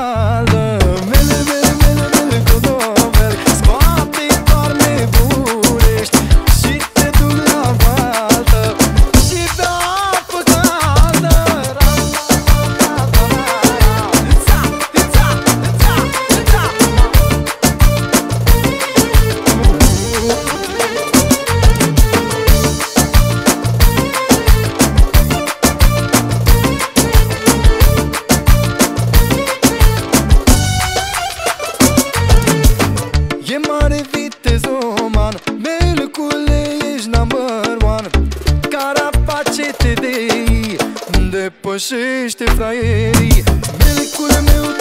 caldă. Mele, mele, mele, mele cu doveri, scoate doar nebunești și te duc la baltă și pe apă caldă. E mare vitezoman, Melucule, ești number one. Carapace TDI, depășește fraierii. Melucule meu